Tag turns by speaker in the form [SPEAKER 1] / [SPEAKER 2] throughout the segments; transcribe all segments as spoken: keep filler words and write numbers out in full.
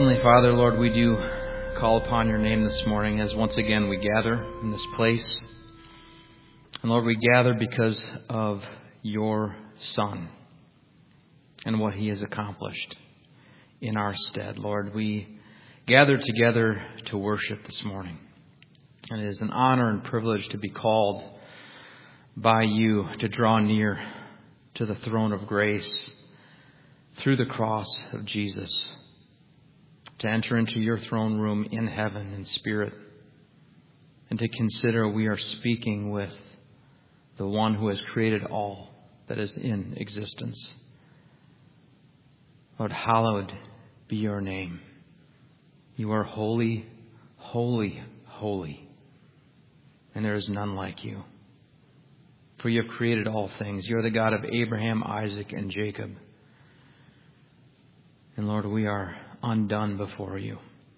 [SPEAKER 1] Heavenly Father, Lord, we do call upon your name this morning as once again we gather in this place. And Lord, we gather because of your Son and what he has accomplished in our stead. Lord, we gather together to worship this morning. And it is an honor and privilege to be called by you to draw near to the throne of grace through the cross of Jesus, to enter into your throne room in heaven in spirit, and to consider we are speaking with the one who has created all that is in existence. Lord, hallowed be your name. You are holy, holy, holy, and there is none like you. For you have created all things. You are the God of Abraham, Isaac, and Jacob. And Lord, we are undone before you.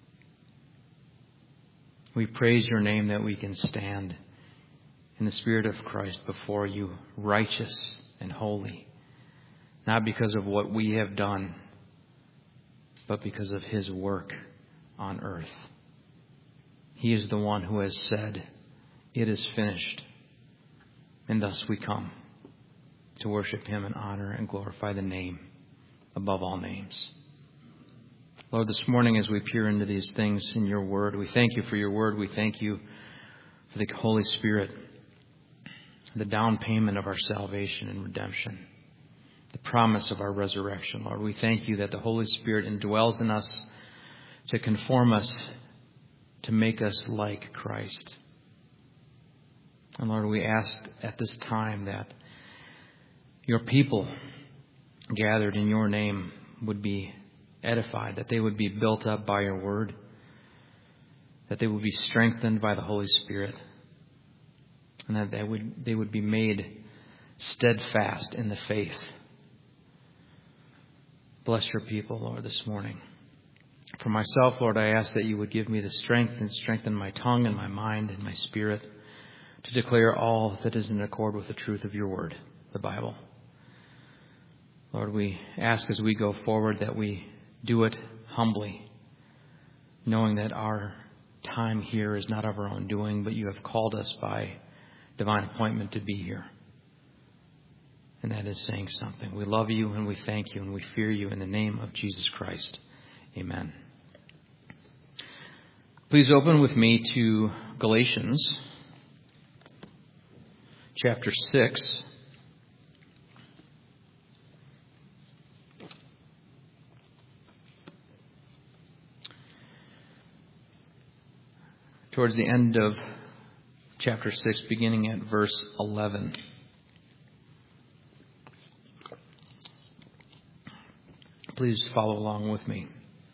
[SPEAKER 1] We praise your name that we can stand in the Spirit of Christ before you, righteous and holy, not because of what we have done, but because of his work on earth. He is the one who has said, "It is finished." And thus we come to worship him and honor and glorify the name above all names. Lord, this morning as we peer into these things in your word, we thank you for your word. We thank you for the Holy Spirit, the down payment of our salvation and redemption, the promise of our resurrection. Lord, we thank you that the Holy Spirit indwells in us to conform us, to make us like Christ. And Lord, we ask at this time that your people gathered in your name would be edified, that they would be built up by your word, that they would be strengthened by the Holy Spirit, and that they would, they would be made steadfast in the faith. Bless your people, Lord, this morning. For myself, Lord, I ask that you would give me the strength and strengthen my tongue and my mind and my spirit to declare all that is in accord with the truth of your word, the Bible. Lord, we ask as we go forward that we do it humbly, knowing that our time here is not of our own doing, but you have called us by divine appointment to be here. And that is saying something. We love you and we thank you and we fear you in the name of Jesus Christ. Amen. Please open with me to Galatians chapter six. Towards the end of chapter six, beginning at verse eleven. Please follow along with me.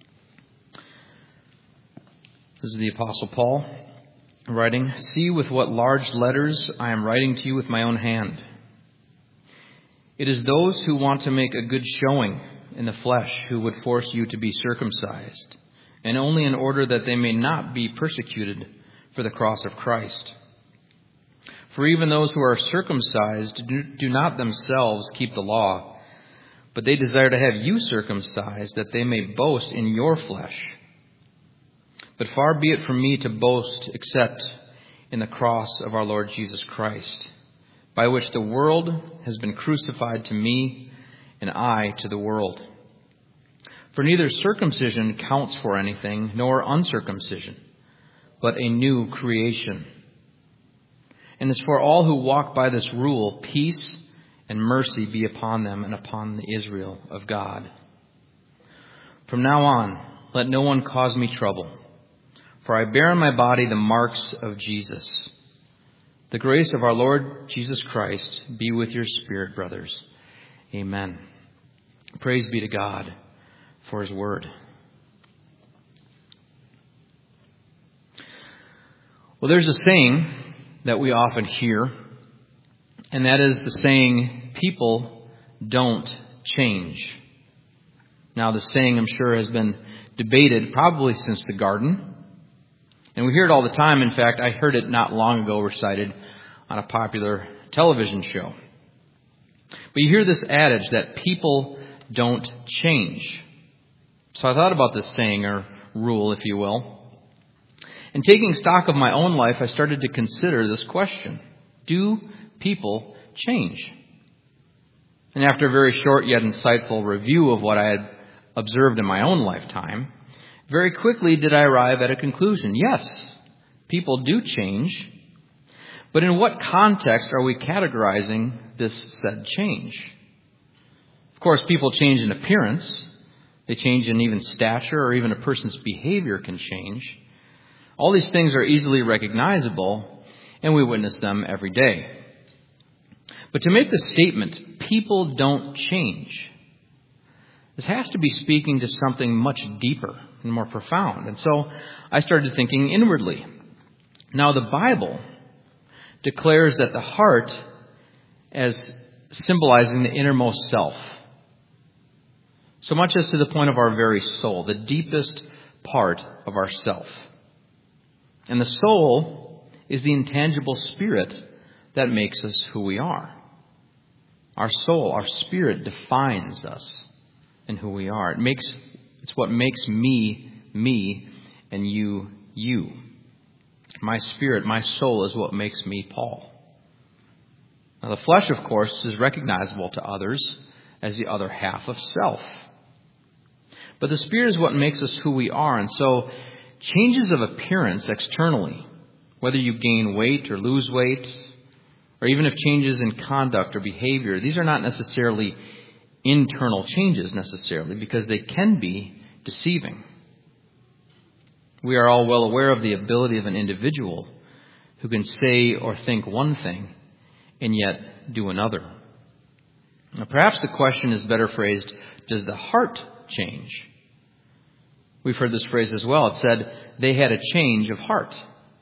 [SPEAKER 1] This is the Apostle Paul writing, "See with what large letters I am writing to you with my own hand. It is those who want to make a good showing in the flesh who would force you to be circumcised, and only in order that they may not be persecuted for the cross of Christ. For even those who are circumcised do not themselves keep the law, but they desire to have you circumcised, that they may boast in your flesh. But far be it from me to boast except in the cross of our Lord Jesus Christ, by which the world has been crucified to me, and I to the world. For neither circumcision counts for anything, nor uncircumcision, but a new creation. And as for all who walk by this rule, peace and mercy be upon them and upon the Israel of God. From now on, let no one cause me trouble, for I bear in my body the marks of Jesus. The grace of our Lord Jesus Christ be with your spirit, brothers. Amen." Praise be to God for his word. Well, there's a saying that we often hear, and that is the saying, "People don't change." Now, the saying, I'm sure, has been debated probably since the garden. And we hear it all the time. In fact, I heard it not long ago recited on a popular television show. But you hear this adage that people don't change. So I thought about this saying, or rule, if you will. And taking stock of my own life, I started to consider this question. Do people change? And after a very short yet insightful review of what I had observed in my own lifetime, very quickly did I arrive at a conclusion. Yes, people do change. But in what context are we categorizing this said change? Of course, people change in appearance. They change in even stature, or even a person's behavior can change. All these things are easily recognizable, and we witness them every day. But to make the statement, people don't change, this has to be speaking to something much deeper and more profound. And so I started thinking inwardly. Now, the Bible declares that the heart as symbolizing the innermost self, so much as to the point of our very soul, the deepest part of our self. And the soul is the intangible spirit that makes us who we are. Our soul, our spirit defines us and who we are. It makes, it's what makes me, me, and you, you. My spirit, my soul is what makes me Paul. Now, the flesh, of course, is recognizable to others as the other half of self. But the spirit is what makes us who we are. And so changes of appearance externally, whether you gain weight or lose weight, or even if changes in conduct or behavior, these are not necessarily internal changes necessarily, because they can be deceiving. We are all well aware of the ability of an individual who can say or think one thing and yet do another. Now, perhaps the question is better phrased, does the heart change? We've heard this phrase as well. It said they had a change of heart,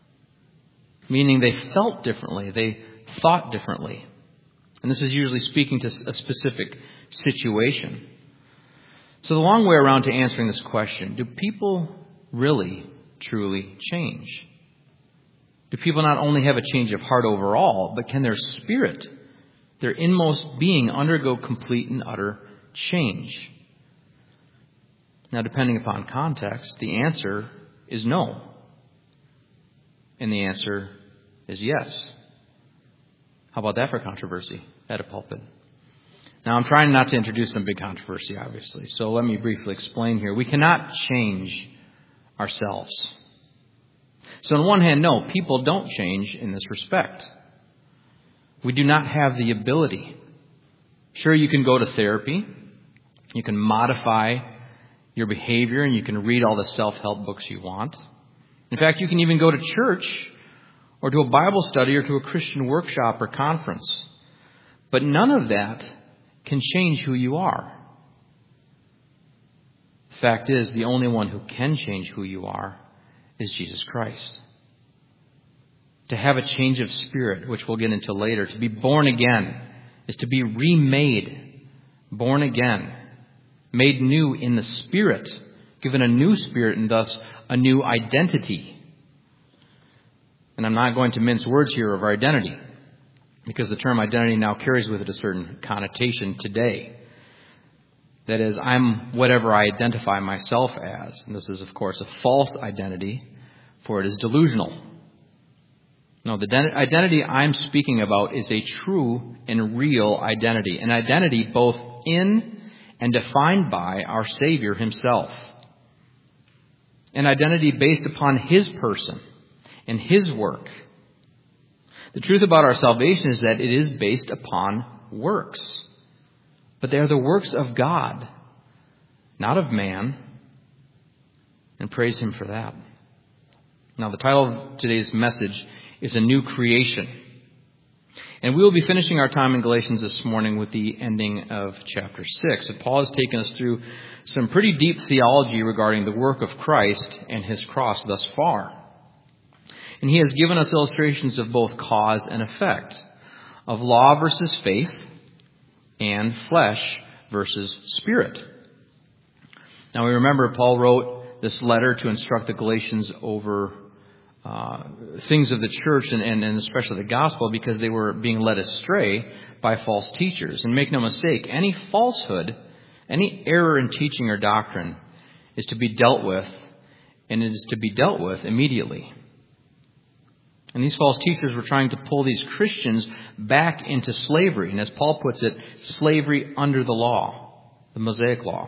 [SPEAKER 1] meaning they felt differently, they thought differently. And this is usually speaking to a specific situation. So the long way around to answering this question, do people really, truly change? Do people not only have a change of heart overall, but can their spirit, their inmost being, undergo complete and utter change? Now, depending upon context, the answer is no. And the answer is yes. How about that for controversy at a pulpit? Now, I'm trying not to introduce some big controversy, obviously. So let me briefly explain here. We cannot change ourselves. So on one hand, no, people don't change in this respect. We do not have the ability. Sure, you can go to therapy. You can modify your behavior, and you can read all the self-help books you want. In fact, you can even go to church or to a Bible study or to a Christian workshop or conference. But none of that can change who you are. The fact is, the only one who can change who you are is Jesus Christ. To have a change of spirit, which we'll get into later, to be born again, is to be remade, born again, made new in the Spirit, given a new spirit and thus a new identity. And I'm not going to mince words here of our identity, because the term identity now carries with it a certain connotation today. That is, I'm whatever I identify myself as. And this is, of course, a false identity, for it is delusional. No, the identity I'm speaking about is a true and real identity. An identity both in and defined by our Savior himself. An identity based upon his person and his work. The truth about our salvation is that it is based upon works. But they are the works of God, not of man. And praise him for that. Now, the title of today's message is A New Creation. And we will be finishing our time in Galatians this morning with the ending of chapter six. And Paul has taken us through some pretty deep theology regarding the work of Christ and his cross thus far. And he has given us illustrations of both cause and effect, of law versus faith, and flesh versus spirit. Now we remember Paul wrote this letter to instruct the Galatians over uh, things of the church and, and, and especially the gospel, because they were being led astray by false teachers. And make no mistake, any falsehood, any error in teaching or doctrine is to be dealt with, and it is to be dealt with immediately. And these false teachers were trying to pull these Christians back into slavery. And as Paul puts it, slavery under the law, the Mosaic law.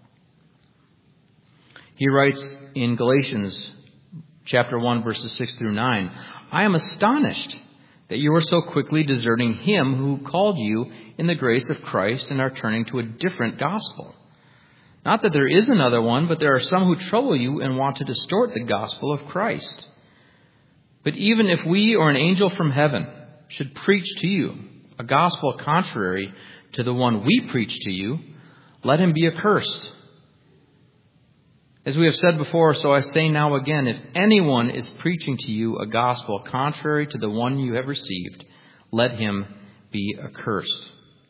[SPEAKER 1] He writes in Galatians chapter one, verses six through nine, I am astonished that you are so quickly deserting him who called you in the grace of Christ and are turning to a different gospel. Not that there is another one, but there are some who trouble you and want to distort the gospel of Christ. But even if we or an angel from heaven should preach to you a gospel contrary to the one we preach to you, let him be accursed. As we have said before, so I say now again, if anyone is preaching to you a gospel contrary to the one you have received, let him be accursed.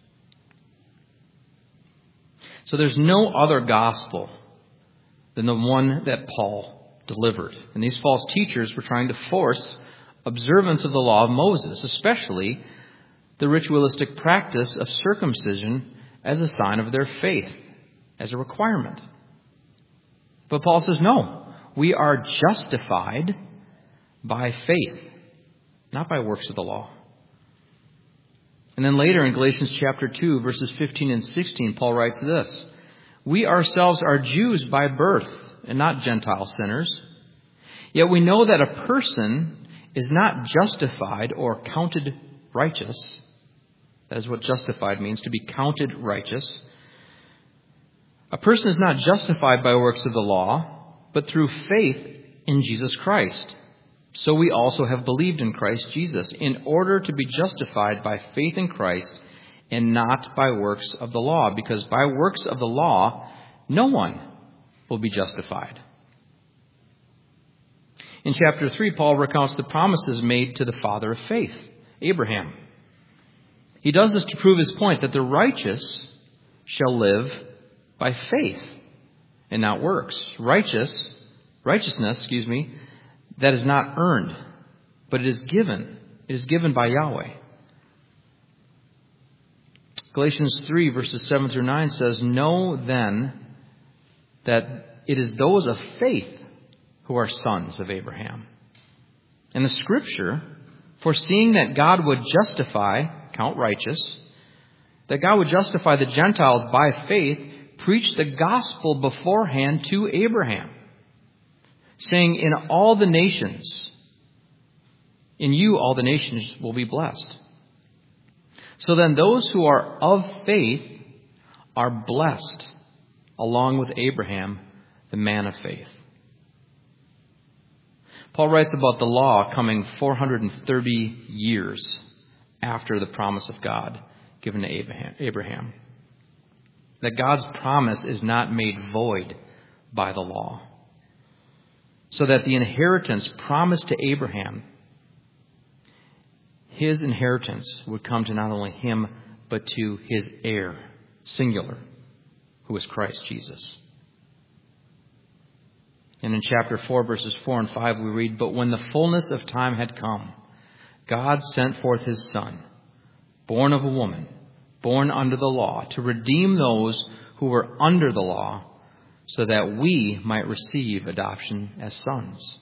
[SPEAKER 1] So there's no other gospel than the one that Paul delivered. And these false teachers were trying to force observance of the law of Moses, especially the ritualistic practice of circumcision as a sign of their faith, as a requirement. But Paul says, no, we are justified by faith, not by works of the law. And then later in Galatians chapter two, verses fifteen and sixteen, Paul writes this, we ourselves are Jews by birth and not Gentile sinners. Yet we know that a person is not justified or counted righteous. That is what justified means, to be counted righteous. A person is not justified by works of the law, but through faith in Jesus Christ. So we also have believed in Christ Jesus, in order to be justified by faith in Christ and not by works of the law, because by works of the law, no one will be justified. In chapter three, Paul recounts the promises made to the father of faith, Abraham. He does this to prove his point that the righteous shall live by faith and not works. Righteous, righteousness, excuse me, that is not earned, but it is given. It is given by Yahweh. Galatians three, verses seven through nine says, know then that it is those of faith who are sons of Abraham. And the Scripture, foreseeing that God would justify, count righteous, that God would justify the Gentiles by faith, preached the gospel beforehand to Abraham, saying, in all the nations, in you all the nations will be blessed. So then those who are of faith are blessed, along with Abraham, the man of faith. Paul writes about the law coming four hundred thirty years after the promise of God given to Abraham. That God's promise is not made void by the law. So that the inheritance promised to Abraham, his inheritance would come to not only him, but to his heir, singular, who is Christ Jesus. And in chapter four, verses four and five, we read, but when the fullness of time had come, God sent forth his Son, born of a woman, born under the law, to redeem those who were under the law, so that we might receive adoption as sons.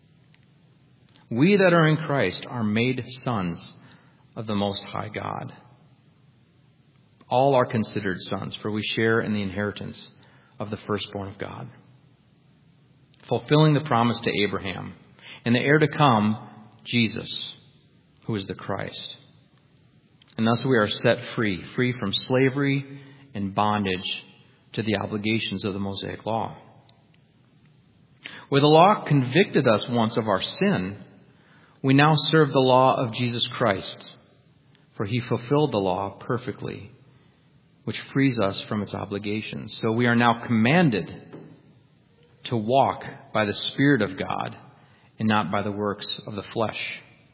[SPEAKER 1] We that are in Christ are made sons of the Most High God. All are considered sons, for we share in the inheritance of the firstborn of God. Fulfilling the promise to Abraham, and the heir to come, Jesus, who is the Christ. And thus we are set free, free from slavery and bondage to the obligations of the Mosaic law. Where the law convicted us once of our sin, we now serve the law of Jesus Christ, for he fulfilled the law perfectly, which frees us from its obligations. So we are now commanded to walk by the Spirit of God and not by the works of the flesh.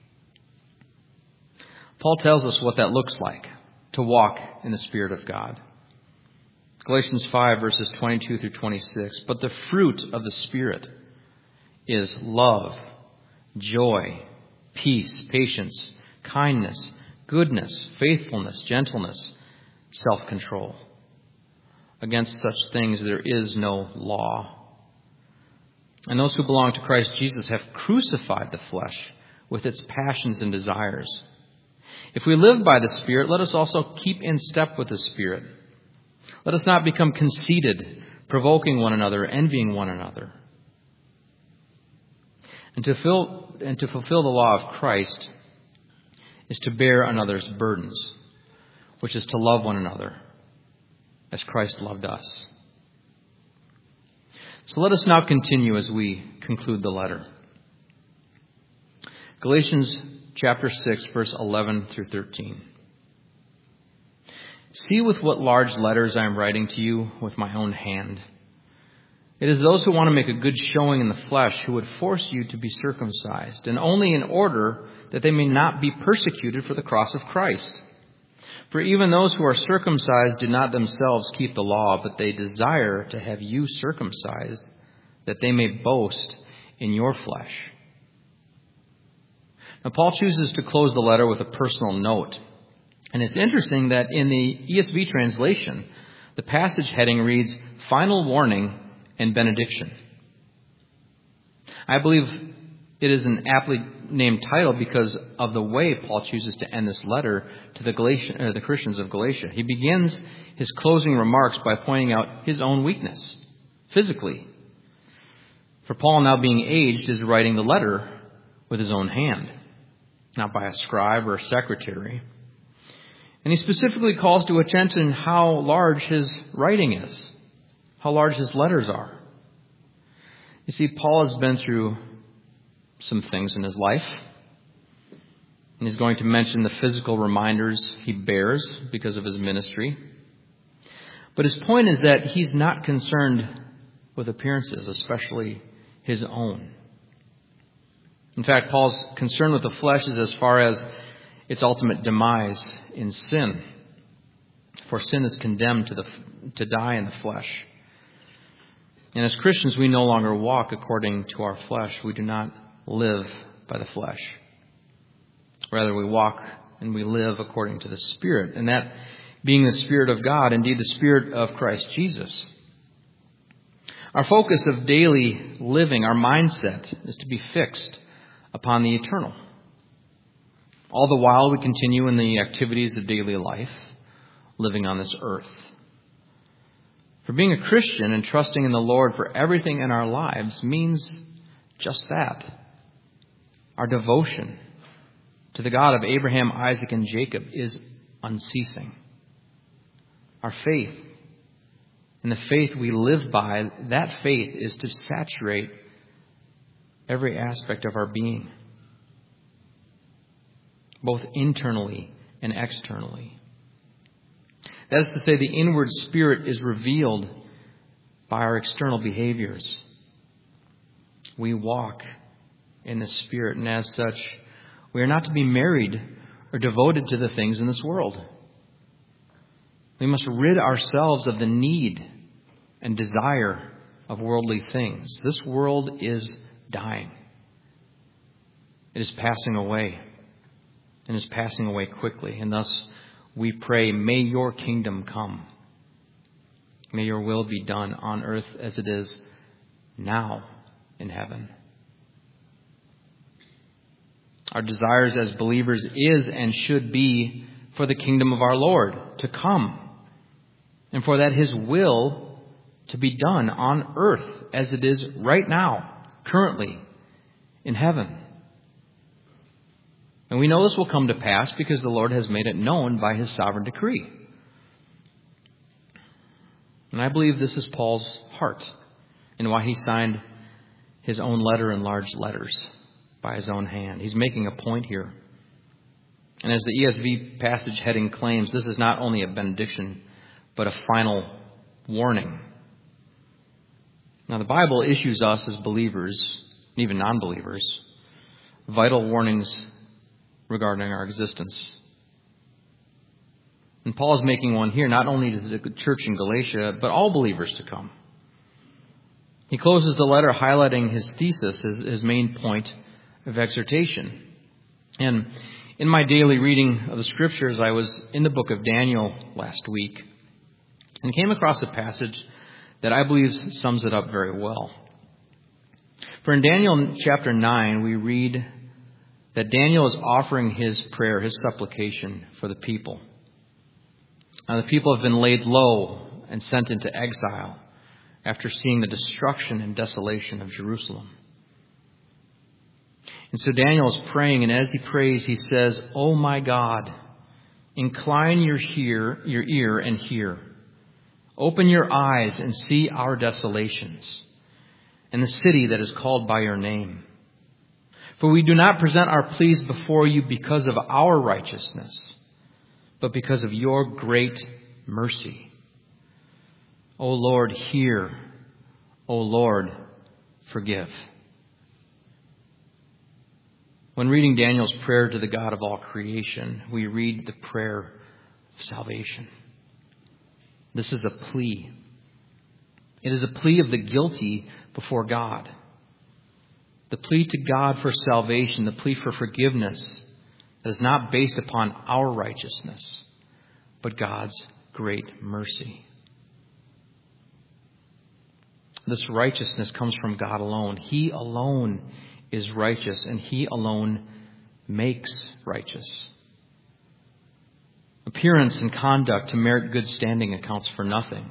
[SPEAKER 1] Paul tells us what that looks like, to walk in the Spirit of God. Galatians five, verses twenty-two through twenty-six. But the fruit of the Spirit is love, joy, peace, patience, kindness, goodness, faithfulness, gentleness, self-control. Against such things there is no law. And those who belong to Christ Jesus have crucified the flesh with its passions and desires. If we live by the Spirit, let us also keep in step with the Spirit. Let us not become conceited, provoking one another, envying one another. And to fulfill, and to fulfill the law of Christ is to bear another's burdens, which is to love one another as Christ loved us. So let us now continue as we conclude the letter. Galatians chapter six, verse eleven through thirteen. See with what large letters I am writing to you with my own hand. It is those who want to make a good showing in the flesh who would force you to be circumcised, and only in order that they may not be persecuted for the cross of Christ. For even those who are circumcised do not themselves keep the law, but they desire to have you circumcised, that they may boast in your flesh. Now, Paul chooses to close the letter with a personal note. And it's interesting that in the E S V translation, the passage heading reads, Final Warning and Benediction. I believe it is an aptly named title because of the way Paul chooses to end this letter to the, Galatian, uh, the Christians of Galatia. He begins his closing remarks by pointing out his own weakness, physically. For Paul, now being aged, is writing the letter with his own hand, not by a scribe or a secretary. And he specifically calls to attention how large his writing is, how large his letters are. You see, Paul has been through some things in his life. And he's going to mention the physical reminders he bears because of his ministry. But his point is that he's not concerned with appearances, especially his own. In fact, Paul's concern with the flesh is as far as its ultimate demise in sin. For sin is condemned to the to die in the flesh. And as Christians, we no longer walk according to our flesh. We do not live by the flesh. Rather, we walk and we live according to the Spirit. And that being the Spirit of God, indeed the Spirit of Christ Jesus. Our focus of daily living, our mindset, is to be fixed upon the eternal. All the while we continue in the activities of daily life, living on this earth. For being a Christian and trusting in the Lord for everything in our lives means just that. Our devotion to the God of Abraham, Isaac, and Jacob is unceasing. Our faith and the faith we live by, that faith is to saturate every aspect of our being, both internally and externally. That is to say, the inward spirit is revealed by our external behaviors. We walk in the Spirit, and as such, we are not to be married or devoted to the things in this world. We must rid ourselves of the need and desire of worldly things. This world is dying. It is passing away, and is passing away quickly, and thus we pray, may your kingdom come. May your will be done on earth as it is now in heaven. Our desires as believers is and should be for the kingdom of our Lord to come, and for that His will to be done on earth as it is right now, currently, in heaven. And we know this will come to pass because the Lord has made it known by His sovereign decree. And I believe this is Paul's heart and why he signed his own letter in large letters by his own hand. He's making a point here. And as the E S V passage heading claims, this is not only a benediction, but a final warning. Now, the Bible issues us as believers, even non-believers, vital warnings regarding our existence. And Paul is making one here, not only to the church in Galatia, but all believers to come. He closes the letter highlighting his thesis, his, his main point of exhortation. And in my daily reading of the Scriptures, I was in the book of Daniel last week and came across a passage that I believe sums it up very well. For in Daniel chapter nine, we read that Daniel is offering his prayer, his supplication for the people. Now, the people have been laid low and sent into exile after seeing the destruction and desolation of Jerusalem. And so Daniel is praying, and as he prays, he says, "Oh my God, incline your hear, your ear and hear. Open your eyes and see our desolations, and the city that is called by your name. For we do not present our pleas before you because of our righteousness, but because of your great mercy. O Lord, hear. O Lord, forgive." When reading Daniel's prayer to the God of all creation, we read the prayer of salvation. This is a plea. It is a plea of the guilty before God. The plea to God for salvation, the plea for forgiveness that is not based upon our righteousness, but God's great mercy. This righteousness comes from God alone. He alone is righteous, and He alone makes righteous. Appearance and conduct to merit good standing accounts for nothing.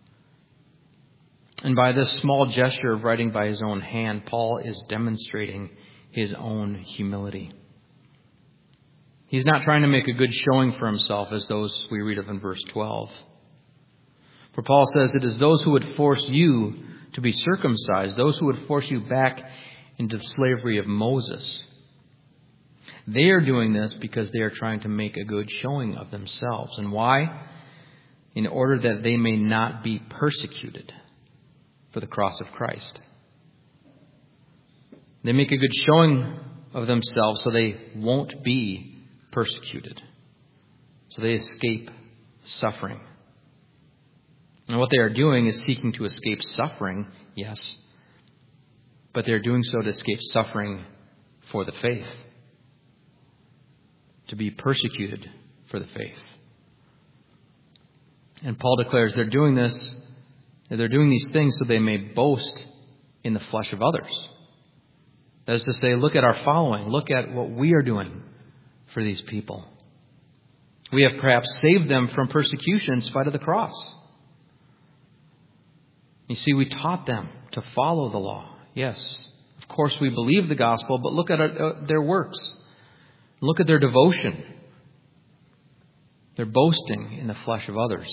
[SPEAKER 1] And by this small gesture of writing by his own hand, Paul is demonstrating his own humility. He's not trying to make a good showing for himself as those we read of in verse twelve. For Paul says, "It is those who would force you to be circumcised, those who would force you back into the slavery of Moses. They are doing this because they are trying to make a good showing of themselves. And why? In order that they may not be persecuted for the cross of Christ." They make a good showing of themselves so they won't be persecuted, so they escape suffering. And what they are doing is seeking to escape suffering, yes, but they're doing so to escape suffering for the faith, to be persecuted for the faith. And Paul declares they're doing this, they're doing these things so they may boast in the flesh of others. That is to say, look at our following, look at what we are doing for these people. We have perhaps saved them from persecution in spite of the cross. You see, we taught them to follow the law. Yes, of course we believe the gospel, but look at our, their works. Look at their devotion. They're boasting in the flesh of others.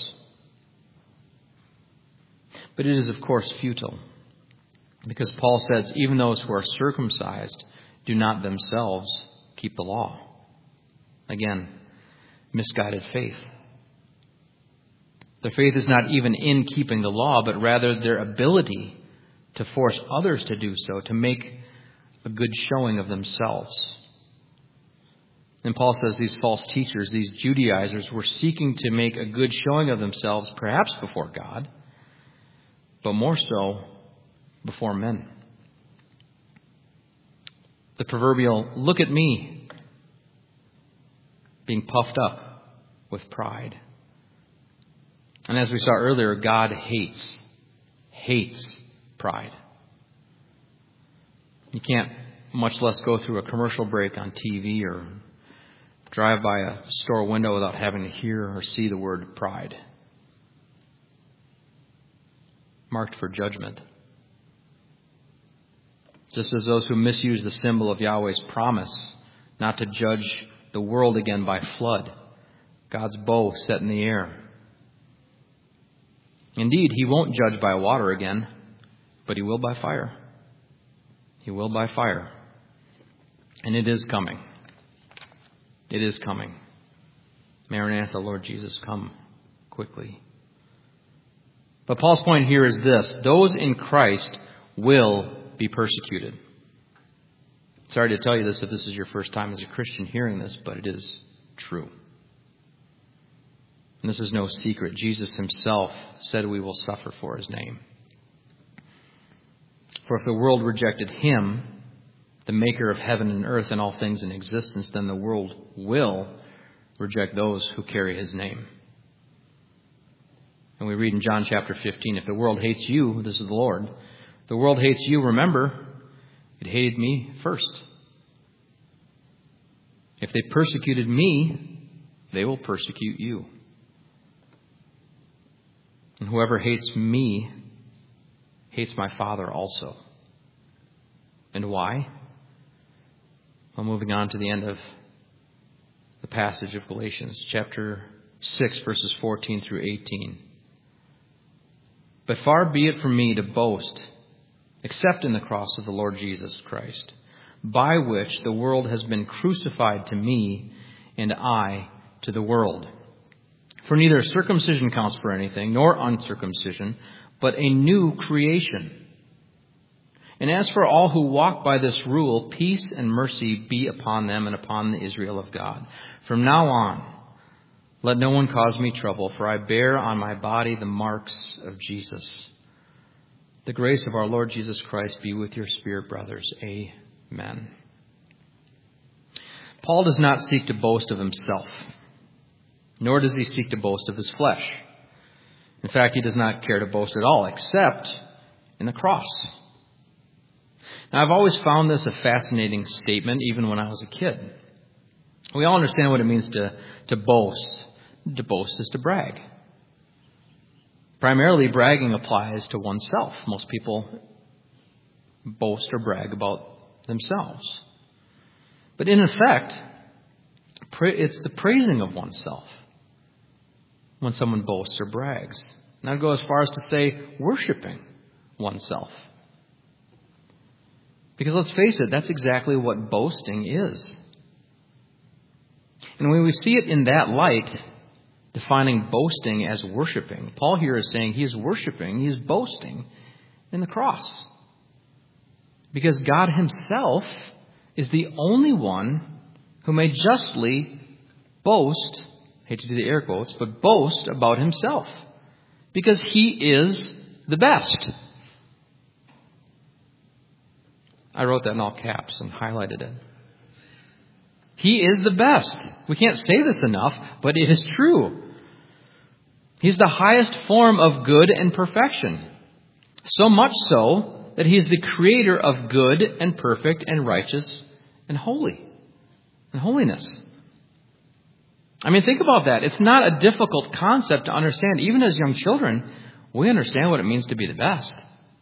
[SPEAKER 1] But it is, of course, futile. Because Paul says, even those who are circumcised do not themselves keep the law. Again, misguided faith. Their faith is not even in keeping the law, but rather their ability to force others to do so, to make a good showing of themselves. And Paul says these false teachers, these Judaizers, were seeking to make a good showing of themselves, perhaps before God, but more so before men. The proverbial, "look at me," being puffed up with pride. And as we saw earlier, God hates, hates pride. You can't much less go through a commercial break on T V or drive by a store window without having to hear or see the word pride, marked for judgment. Just as those who misuse the symbol of Yahweh's promise not to judge the world again by flood, God's bow set in the air. Indeed, He won't judge by water again, but He will by fire. He will by fire. And it is coming. It is coming. Maranatha, Lord Jesus, come quickly. But Paul's point here is this: those in Christ will be persecuted. Sorry to tell you this if this is your first time as a Christian hearing this, but it is true. And this is no secret. Jesus Himself said we will suffer for His name. For if the world rejected Him, the maker of heaven and earth and all things in existence, then the world will reject those who carry His name. And we read in John chapter fifteen, if the world hates you, this is the Lord, if the world hates you, remember, It hated me first. If they persecuted me, they will persecute you. And whoever hates me hates my Father also. And why? Well, moving on to the end of the passage of Galatians, chapter six, verses fourteen through eighteen. But far be it from me to boast, except in the cross of the Lord Jesus Christ, by which the world has been crucified to me, and I to the world. For neither circumcision counts for anything, nor uncircumcision, but a new creation. And as for all who walk by this rule, peace and mercy be upon them and upon the Israel of God. From now on, let no one cause me trouble, for I bear on my body the marks of Jesus. The grace of our Lord Jesus Christ be with your spirit, brothers. Amen. Paul does not seek to boast of himself, nor does he seek to boast of his flesh. In fact, he does not care to boast at all, except in the cross. Now, I've always found this a fascinating statement, even when I was a kid. We all understand what it means to, to boast. To boast is to brag. Primarily, bragging applies to oneself. Most people boast or brag about themselves. But in effect, it's the praising of oneself when someone boasts or brags. And I'd go as far as to say worshiping oneself. Because let's face it, that's exactly what boasting is. And when we see it in that light, defining boasting as worshiping, Paul here is saying he is worshiping, he is boasting in the cross. Because God himself is the only one who may justly boast, I hate to do the air quotes, but boast about himself. Because he is the best. I wrote that in all caps and highlighted it. He is the best. We can't say this enough, but it is true. He's the highest form of good and perfection. So much so that he is the creator of good and perfect and righteous and holy and holiness. I mean, think about that. It's not a difficult concept to understand. Even as young children, we understand what it means to be the best.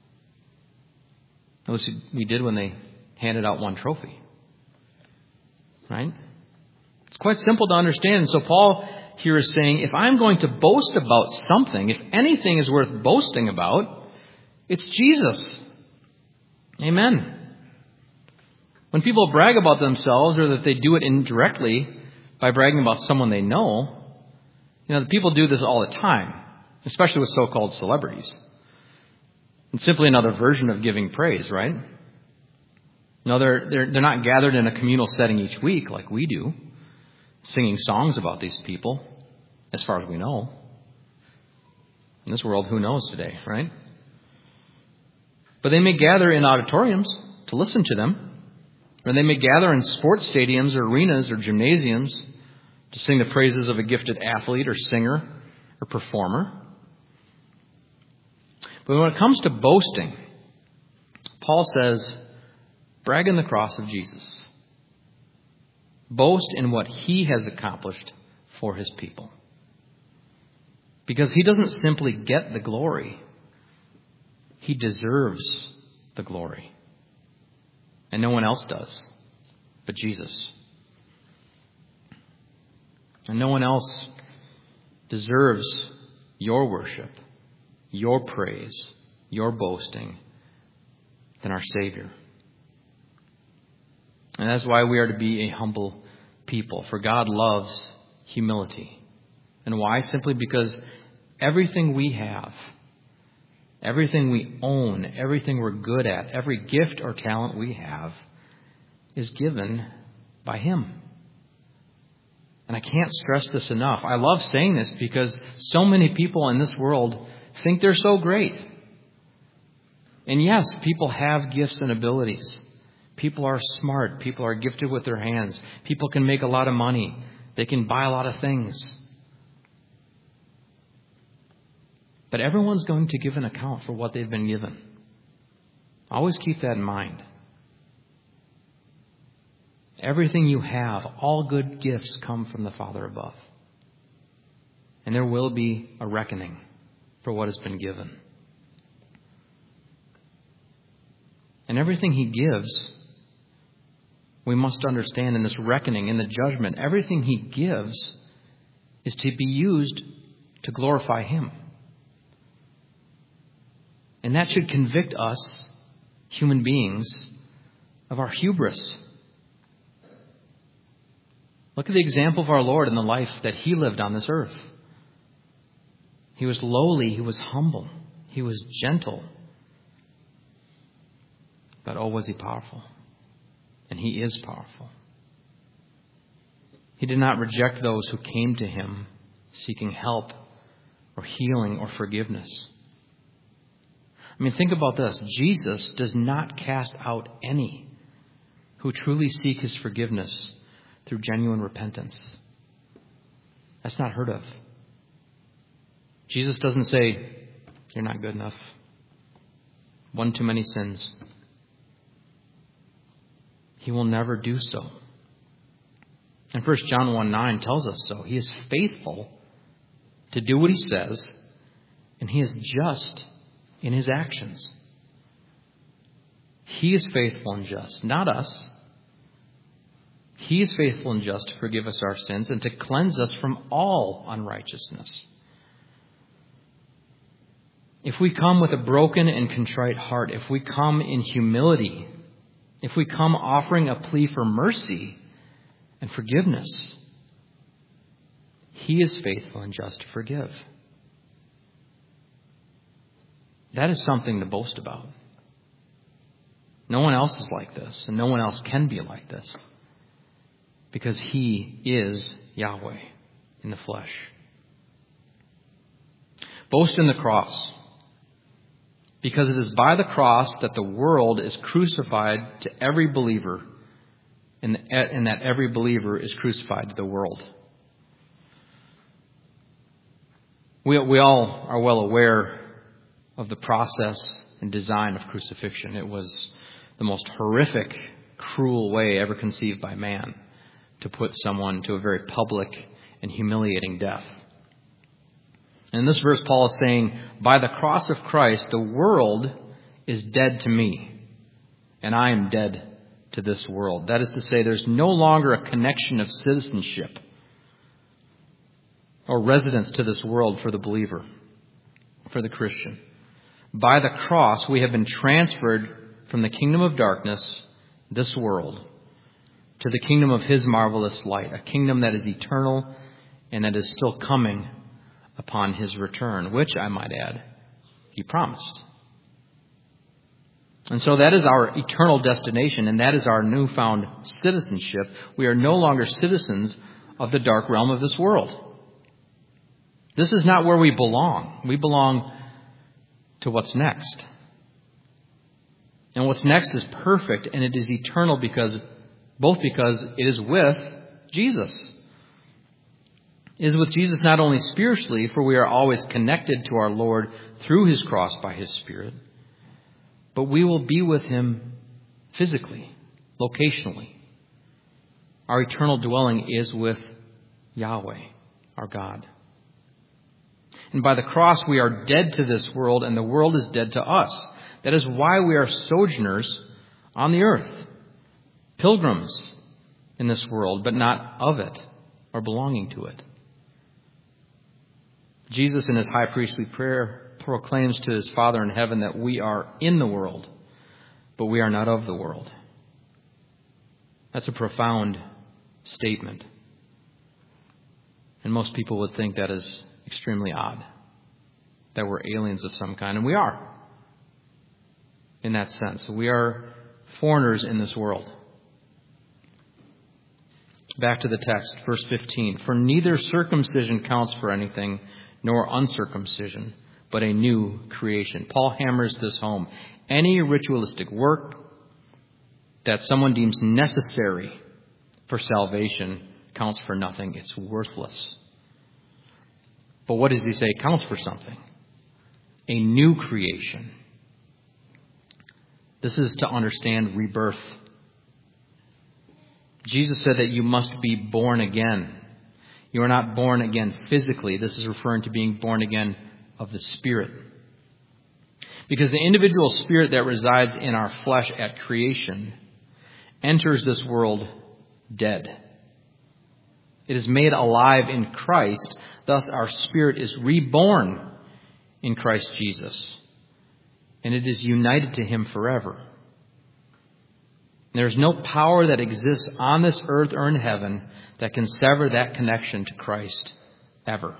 [SPEAKER 1] At least we did when they handed out one trophy. Right? It's quite simple to understand. So Paul here is saying, if I'm going to boast about something, if anything is worth boasting about, it's Jesus. Amen. When people brag about themselves, or that they do it indirectly by bragging about someone they know, you know, the people do this all the time, especially with so-called celebrities. It's simply another version of giving praise, right? No, they're, they're, they're not gathered in a communal setting each week like we do, singing songs about these people, as far as we know. In this world, who knows today, right? But they may gather in auditoriums to listen to them, or they may gather in sports stadiums or arenas or gymnasiums to sing the praises of a gifted athlete or singer or performer. But when it comes to boasting, Paul says, brag in the cross of Jesus. Boast in what he has accomplished for his people. Because he doesn't simply get the glory. He deserves the glory. And no one else does but Jesus. And no one else deserves your worship, your praise, your boasting than our Savior. And that's why we are to be a humble people. For God loves humility. And why? Simply because everything we have, everything we own, everything we're good at, every gift or talent we have is given by Him. And I can't stress this enough. I love saying this because so many people in this world think they're so great. And yes, people have gifts and abilities. People are smart. People are gifted with their hands. People can make a lot of money. They can buy a lot of things. But everyone's going to give an account for what they've been given. Always keep that in mind. Everything you have, all good gifts come from the Father above. And there will be a reckoning for what has been given. And everything He gives, we must understand in this reckoning, in the judgment, everything He gives is to be used to glorify Him. And that should convict us, human beings, of our hubris. Look at the example of our Lord in the life that He lived on this earth. He was lowly, He was humble, He was gentle. But oh, was He powerful. And He is powerful. He did not reject those who came to Him seeking help or healing or forgiveness. I mean, think about this. Jesus does not cast out any who truly seek His forgiveness through genuine repentance. That's not heard of. Jesus doesn't say, you're not good enough. One too many sins. He will never do so. And First John one nine tells us so. He is faithful to do what He says, and He is just in His actions. He is faithful and just, not us. He is faithful and just to forgive us our sins and to cleanse us from all unrighteousness. If we come with a broken and contrite heart, if we come in humility, if we come offering a plea for mercy and forgiveness, He is faithful and just to forgive. That is something to boast about. No one else is like this, and no one else can be like this, because He is Yahweh in the flesh. Boast in the cross, because it is by the cross that the world is crucified to every believer, and that every believer is crucified to the world. We, we all are well aware of the process and design of crucifixion. It was the most horrific, cruel way ever conceived by man to put someone to a very public and humiliating death. In this verse, Paul is saying, by the cross of Christ, the world is dead to me, and I am dead to this world. That is to say, there's no longer a connection of citizenship or residence to this world for the believer, for the Christian. By the cross, we have been transferred from the kingdom of darkness, this world, to the kingdom of His marvelous light, a kingdom that is eternal and that is still coming upon His return, which, I might add, He promised. And so that is our eternal destination, and that is our newfound citizenship. We are no longer citizens of the dark realm of this world. This is not where we belong. We belong to what's next. And what's next is perfect, and it is eternal because both because it is with Jesus. It is with Jesus not only spiritually, for we are always connected to our Lord through His cross by His Spirit, but we will be with Him physically, locationally. Our eternal dwelling is with Yahweh, our God. And by the cross, we are dead to this world, and the world is dead to us. That is why we are sojourners on the earth, pilgrims in this world, but not of it or belonging to it. Jesus, in His high priestly prayer, proclaims to His Father in heaven that we are in the world, but we are not of the world. That's a profound statement. And most people would think that is extremely odd, that we're aliens of some kind, and we are. In that sense, we are foreigners in this world. Back to the text, verse fifteen. For neither circumcision counts for anything, nor uncircumcision, but a new creation. Paul hammers this home. Any ritualistic work that someone deems necessary for salvation counts for nothing. It's worthless. But what does he say counts for something? A new creation. This is to understand rebirth. Jesus said that you must be born again. You are not born again physically. This is referring to being born again of the Spirit. Because the individual spirit that resides in our flesh at creation enters this world dead. It is made alive in Christ. Thus our spirit is reborn in Christ Jesus. And it is united to Him forever. There is no power that exists on this earth or in heaven that can sever that connection to Christ ever.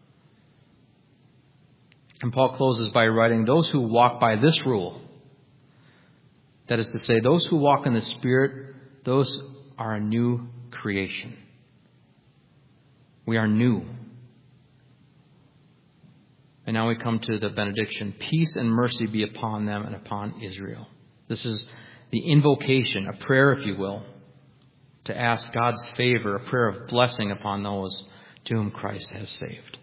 [SPEAKER 1] And Paul closes by writing, those who walk by this rule, that is to say, those who walk in the Spirit, those are a new creation. We are new. And now we come to the benediction. Peace and mercy be upon them and upon Israel. This is the invocation, a prayer, if you will, to ask God's favor, a prayer of blessing upon those to whom Christ has saved.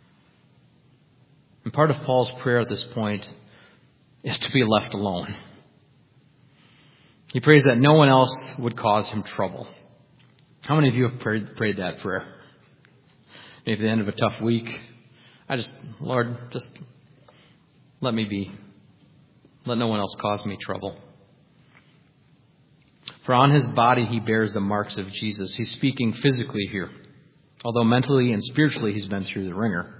[SPEAKER 1] And part of Paul's prayer at this point is to be left alone. He prays that no one else would cause him trouble. How many of you have prayed, prayed that prayer? Maybe at the end of a tough week. I just, Lord, just let me be. Let no one else cause me trouble. For on his body he bears the marks of Jesus. He's speaking physically here. Although mentally and spiritually he's been through the ringer.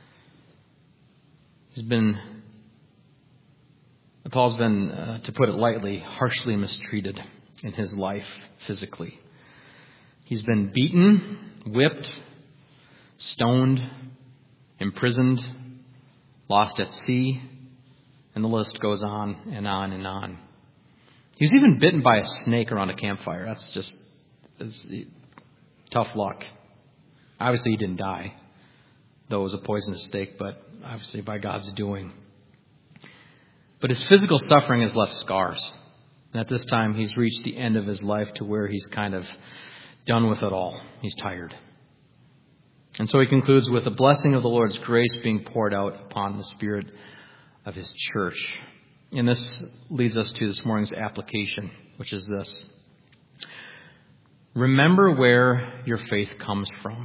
[SPEAKER 1] He's been, Paul's been, uh, to put it lightly, harshly mistreated in his life physically. He's been beaten, whipped, stoned, imprisoned, lost at sea, and the list goes on and on and on. He was even bitten by a snake around a campfire. That's just that's tough luck. Obviously, he didn't die, though it was a poisonous snake, but obviously by God's doing. But his physical suffering has left scars. And at this time, he's reached the end of his life to where he's kind of done with it all. He's tired. And so he concludes with the blessing of the Lord's grace being poured out upon the Spirit of His church. And this leads us to this morning's application, which is this. Remember where your faith comes from.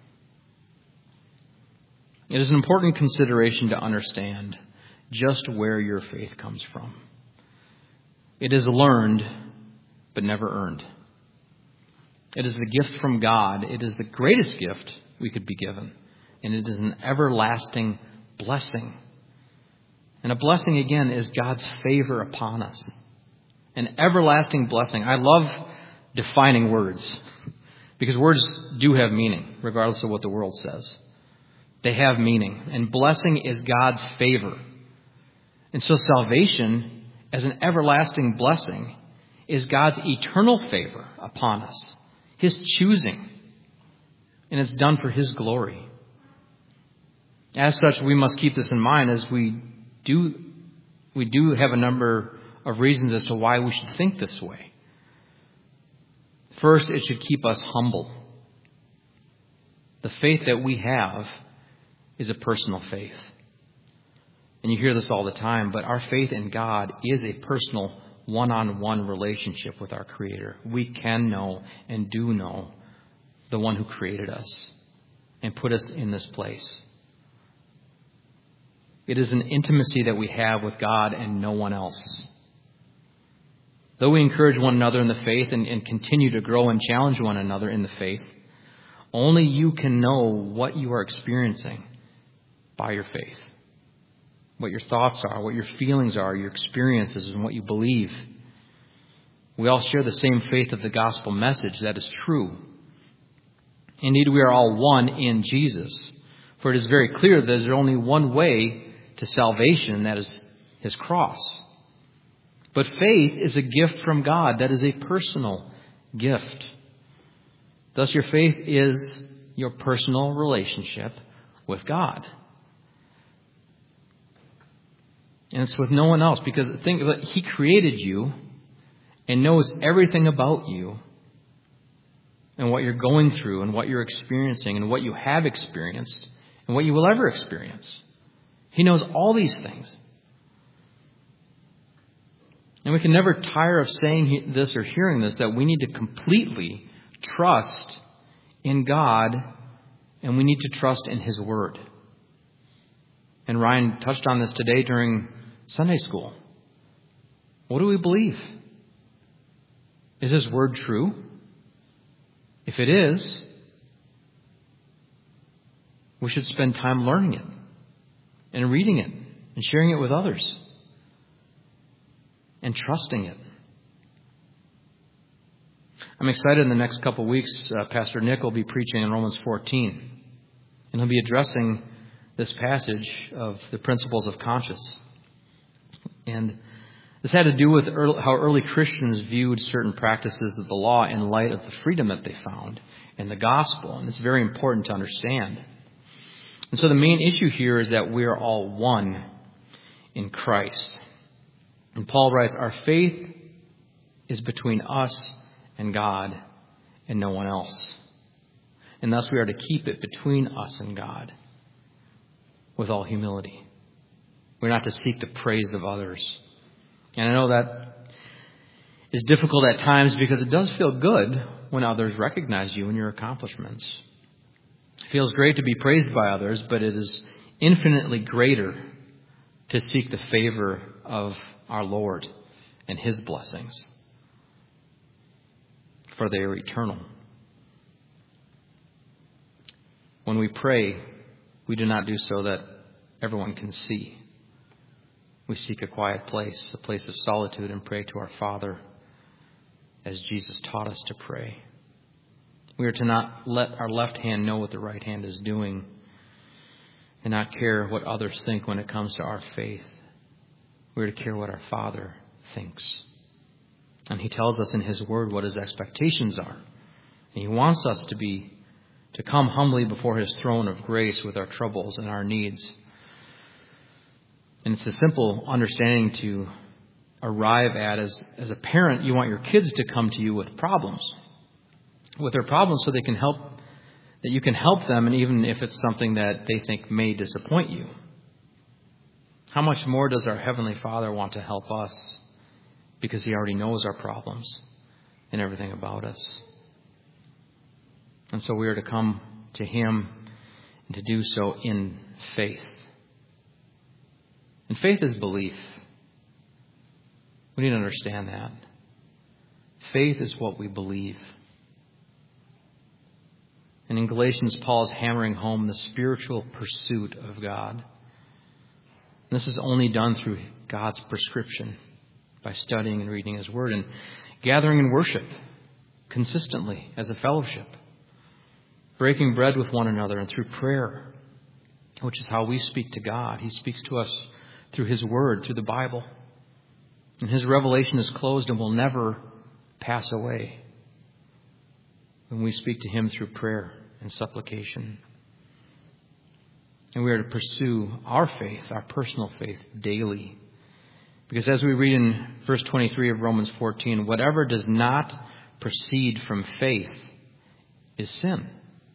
[SPEAKER 1] It is an important consideration to understand just where your faith comes from. It is learned, but never earned. It is a gift from God. It is the greatest gift we could be given. And it is an everlasting blessing. And a blessing, again, is God's favor upon us. An everlasting blessing. I love defining words. Because words do have meaning, regardless of what the world says. They have meaning. And blessing is God's favor. And so salvation, as an everlasting blessing, is God's eternal favor upon us. His choosing. And it's done for His glory. As such, we must keep this in mind as we do, we do have a number of reasons as to why we should think this way. First, it should keep us humble. The faith that we have is a personal faith. And you hear this all the time, but our faith in God is a personal one-on-one relationship with our Creator. We can know and do know the one who created us and put us in this place. It is an intimacy that we have with God and no one else. Though we encourage one another in the faith and, and continue to grow and challenge one another in the faith, only you can know what you are experiencing by your faith. What your thoughts are, what your feelings are, your experiences, and what you believe. We all share the same faith of the gospel message. That is true. Indeed, we are all one in Jesus. For it is very clear that there is only one way to salvation, and that is His cross. But faith is a gift from God. That is a personal gift. Thus, your faith is your personal relationship with God. And it's with no one else, because think of it, He created you and knows everything about you and what you're going through and what you're experiencing and what you have experienced and what you will ever experience. He knows all these things. And we can never tire of saying this or hearing this, that we need to completely trust in God, and we need to trust in His Word. And Ryan touched on this today during Sunday school. What do we believe? Is His Word true? If it is, we should spend time learning it and reading it and sharing it with others and trusting it. I'm excited in the next couple of weeks. Uh, Pastor Nick will be preaching in Romans fourteen, and he'll be addressing this passage of the principles of conscience. And this had to do with early, how early Christians viewed certain practices of the law in light of the freedom that they found in the gospel. And it's very important to understand. And so the main issue here is that we are all one in Christ. And Paul writes, our faith is between us and God and no one else. And thus we are to keep it between us and God with all humility. We're not to seek the praise of others. And I know that is difficult at times because it does feel good when others recognize you and your accomplishments. It feels great to be praised by others, but it is infinitely greater to seek the favor of our Lord and His blessings, for they are eternal. When we pray, we do not do so that everyone can see. We seek a quiet place, a place of solitude, and pray to our Father as Jesus taught us to pray. We are to not let our left hand know what the right hand is doing and not care what others think when it comes to our faith. We are to care what our Father thinks. And He tells us in His Word what His expectations are. And He wants us to be, to come humbly before His throne of grace with our troubles and our needs. And it's a simple understanding to arrive at. As, as a parent, you want your kids to come to you with problems. With their problems so they can help, that you can help them, and even if it's something that they think may disappoint you. How much more does our Heavenly Father want to help us? Because He already knows our problems and everything about us. And so we are to come to Him and to do so in faith. And faith is belief. We need to understand that. Faith is what we believe. And in Galatians, Paul is hammering home the spiritual pursuit of God. This is only done through God's prescription, by studying and reading His Word and gathering in worship consistently as a fellowship, breaking bread with one another, and through prayer, which is how we speak to God. He speaks to us through His Word, through the Bible. And His revelation is closed and will never pass away when we speak to Him through prayer and supplication. And we are to pursue our faith, our personal faith, daily. Because as we read in verse twenty-three of Romans fourteen, whatever does not proceed from faith is sin.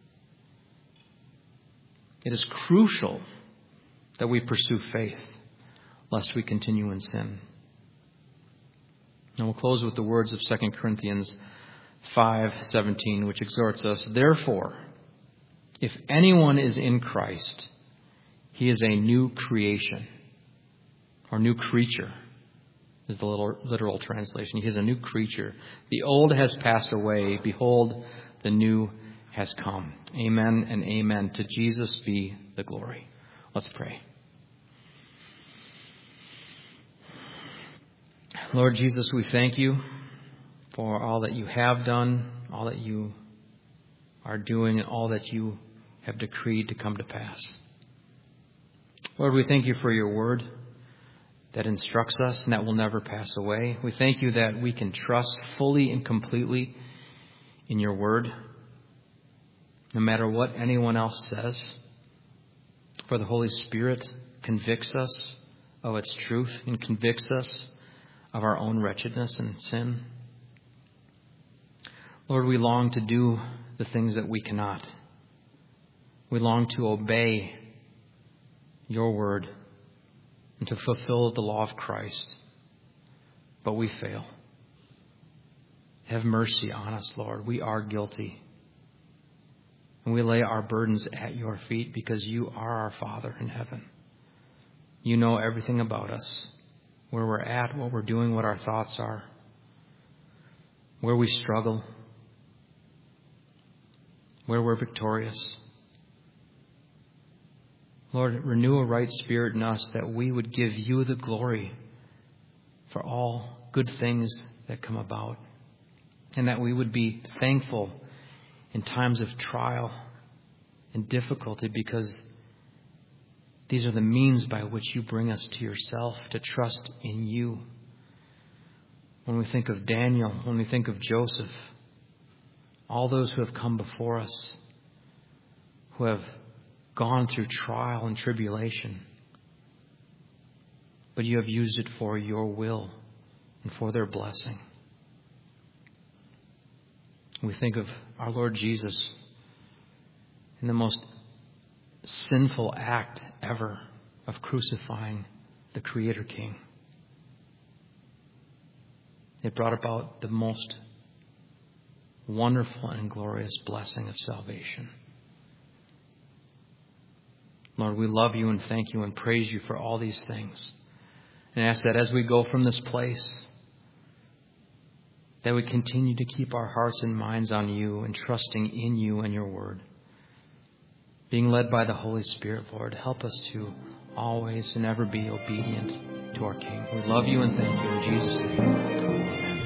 [SPEAKER 1] It is crucial that we pursue faith, lest we continue in sin. And we'll close with the words of Second Corinthians five seventeen, which exhorts us, therefore, if anyone is in Christ, he is a new creation, or new creature is the little, literal translation. He is a new creature. The old has passed away. Behold, the new has come. Amen and amen. To Jesus be the glory. Let's pray. Lord Jesus, we thank You for all that You have done, all that You are doing, and all that You have decreed to come to pass. Lord, we thank You for Your Word that instructs us and that will never pass away. We thank You that we can trust fully and completely in Your Word, no matter what anyone else says. For the Holy Spirit convicts us of its truth and convicts us of our own wretchedness and sin. Lord, we long to do the things that we cannot. We long to obey Your Word and to fulfill the law of Christ. but we fail. Have mercy on us, Lord. We are guilty. And we lay our burdens at your feet because you are our Father in heaven. You know everything about us, where we're at, what we're doing, what our thoughts are, where we struggle, where we're victorious. Lord, renew a right spirit in us that we would give you the glory for all good things that come about, and that we would be thankful in times of trial and difficulty, because these are the means by which you bring us to yourself, to trust in you. When we think of Daniel, when we think of Joseph, all those who have come before us, who have gone through trial and tribulation, but you have used it for your will and for their blessing. We think of our Lord Jesus in the most sinful act ever of crucifying the Creator King. It brought about the most wonderful and glorious blessing of salvation. Lord, we love you and thank you and praise you for all these things. And ask that as we go from this place, that we continue to keep our hearts and minds on you and trusting in you and your word. Being led by the Holy Spirit, Lord, help us to always and ever be obedient to our King. We love you and thank you in Jesus' name. Amen.